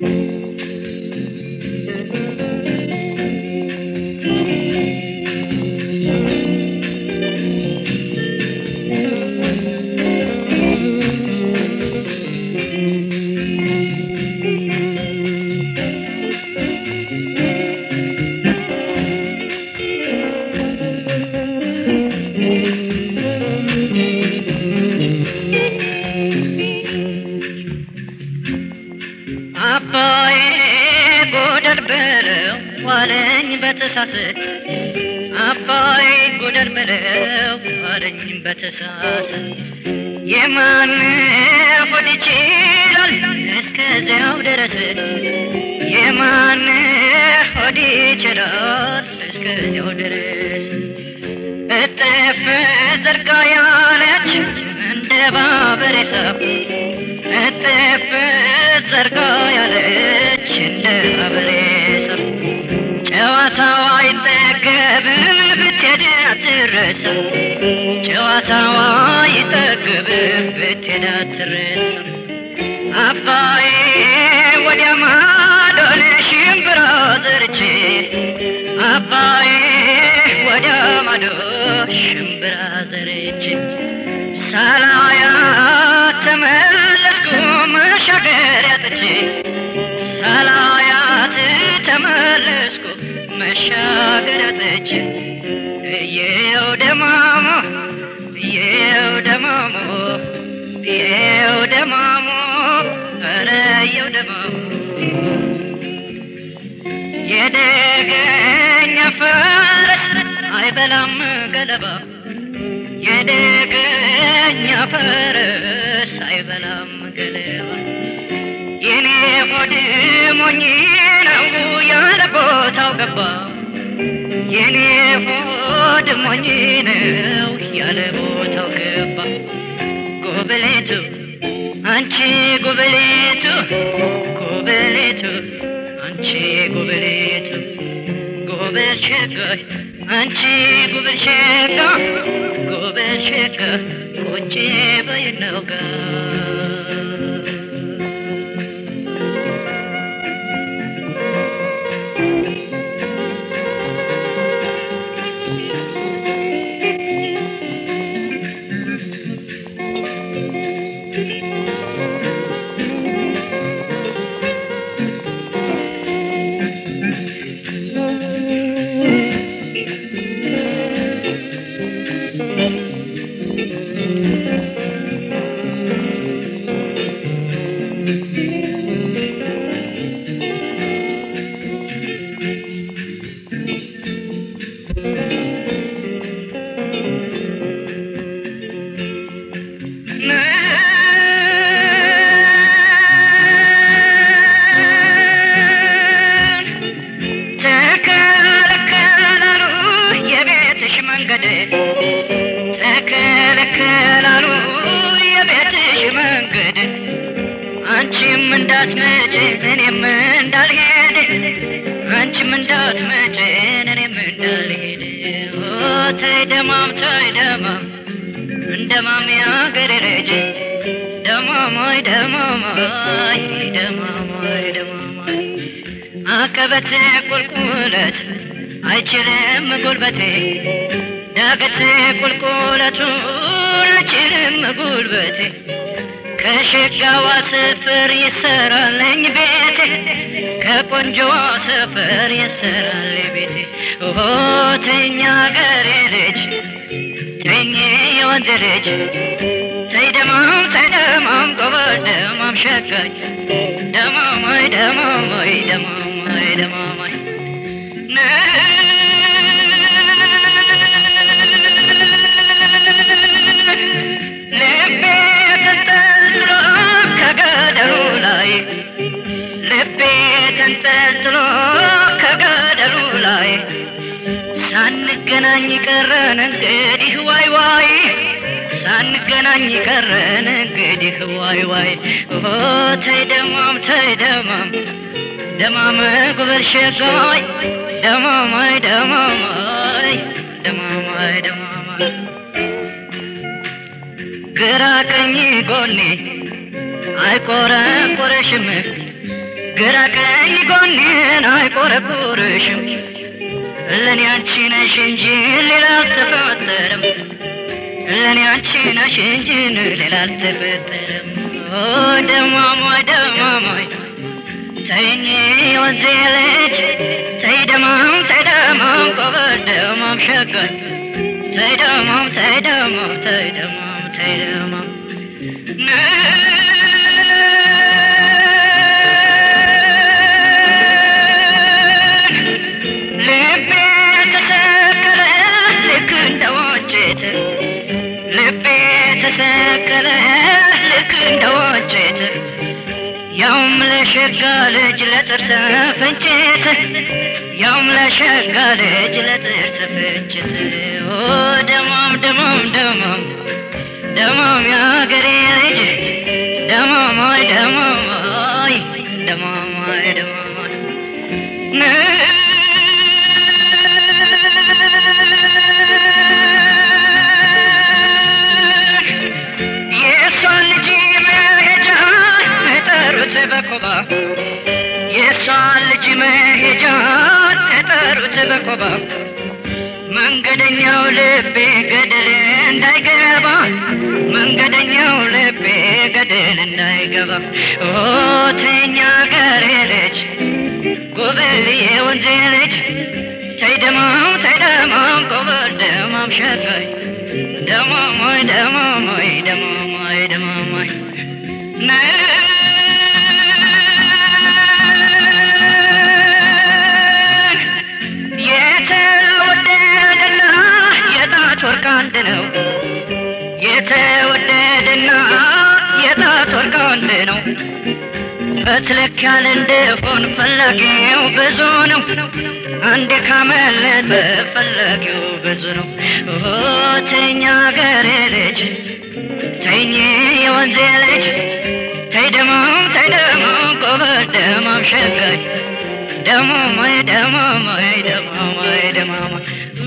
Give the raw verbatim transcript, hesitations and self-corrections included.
በተሳሰ አባይ ጎደር በለው አረኝ በተሳሰ የማን ሆድ ይችላል እስከዚያው ድረስ የማን ሆድ ይችላል እስከዚያው ድረስ እጥፍ ዘርጋ ያለች እንደ ባበሬሳ እጥፍ ዘርጋ ያለች እንደ ባበሬሳ ጨዋታው አይጠገብ ብትሄድ አትረሳ ጨዋታው አይጠገብ ብትሄድ አትረሳ አባዬ ወዲያ ማዶ ሽምብራ ዘርቼ አባዬ ወዲያ ማዶ ሽምብራ ዘርቼ ሳላያት ተመለስኩ መሻገሪያ ጥቼ ሳላያት ተመለስኩ መሻገሪያ ጥቼ እየው ደማሞ እየው ደማሞ እየው ደማሞ ኧረ እየው ደማሞ የደገኛ ፈረስ አይበላም ገለባ የደገኛ ፈረስ አይበላም ገለባ የኔ ሆድ ሞኝ ነው ያለ ቦታው ገባ የኔ ሆድ ሞኝ ነው ያለ ቦታው ገባ ጎበሌቱ አንቺ ጎበሌቱ ጎበሌቱ አንቺ ጎበሌቱ ጎበል ሸጋይ አንቺ ጎበል ሸጋ ጎበል ሸጋ ቁጭ በይነው ጋር አንቺም እንዳትመጪ እኔም እንዳልሄድ አንቺም እንዳትመጪ እኔም እንዳልሄድ ተይ ደማም ተይ ደማም እንደማም ያገሬ ልጅ ደማማይ ደማማይ ደማማይ ደማማይ አቀበት ቁልቁለት አይችልም ጉልበቴ ዳገት ቁልቁለቱን አይችልም ጉልበቴ ከሸጋዋ ሰፈር ይሰራልኝ ቤቴ ከቆንጆዋ ሰፈር ይሰራልኝ ቤቴ ኦሆ ተኛ ገሬ ልጅ ተኝ የወንድ ልጅ ተይ ደማም ተይ ደማም ጎበል ደማም ሸጋይ ደማማይ ደማማይ ደማማይ ደማማይ ተንጠልጥሎ ከገደሉ ላይ ሳንገናኝ ቀረን እንግዲህ ዋይ ዋይ ሳንገናኝ ቀረን እንግዲህ ዋይ ዋይ ኦ ተይ ደማም ተይ ደማም ደማም ጎበል ሸጋይ ደማማይ ደማማይ ደማማይ ደማማይ ግራ ቀኝ ጎኔ አይቆረቆረሽም ግራ ቀኝ ጎኔን አይቆረቁርሽም ለኔ አንቺ ነሽ እንጂ ሌላ አልተፈጠረም ለኔ አንቺ ነሽ እንጂ ሌላ አልተፈጠረም ደማማይ ደማማይ ተይኝ ወንዜ ልጅ ተይ ደማም ተይ ደማም ጎበዝ ደማም ሸጋይ ተይ ደማም ተይ ደማም ተይ ደማም ተይ ደማም ተሰቀለ ልክ እንደወጨት ያውም ለሸጋ ልጅ ለጥርስ ፈንጨት ያውም ለሸጋ ልጅ ለጥርስ ፈንጨት ኦ ደማም ደማም ደማም ደማም ያገሬ ልጅ ደማም አይ ደማም አይ ደማም አይ ደማም በኮባ የሷን ልጅ መሄጃ ተጠሩት በኮባ መንገደኛው ልቤ ገደል እንዳይገባ መንገደኛው ልቤ ገደል እንዳይገባ ኦ ተኛ ገሬ ልጅ ጎበል የወንዜ ልጅ ተይ ደማም ተይ ደማም ጎበል ደማም ሸጋይ ደማም አይ ደማም አይ ደማም አይ ደማም አይ ወርቅ አንድ ነው የተወደደና የጣት ወርቅ አንድ ነው በትለክ ያለ እንደሆን ፈላጊው ብዙ ነው አንድ ካመለጠ ፈላጊው ብዙ ነው ኦ ተኛ ገሬ ልጅ ተይኝ የወንዜ ልጅ ተይ ደማም ተይ ደማም ጎበዝ ደማም ሸጋይ ደማም አይ ደማም አይ ደማም አይ ደማም